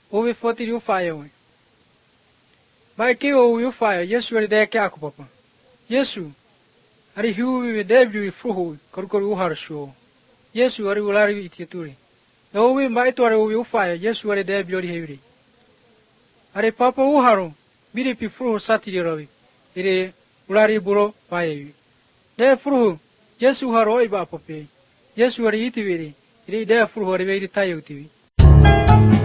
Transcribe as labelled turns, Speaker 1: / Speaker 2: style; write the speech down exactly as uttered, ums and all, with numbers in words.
Speaker 1: Over forty you fire. By kill you fire, yes, you are there, Papa. Yes, you are you with debut full, Korkoru Harshow. Yes, you are regularly with your turi. No, we might or you fire, yes, you are there, bloody heavy. Are Papa Uharo, B D P full satire. It is Ulari Buro, fire. Therefore, yes, you are oi Bapape. Yes, you are eating it. It is therefore a very tired.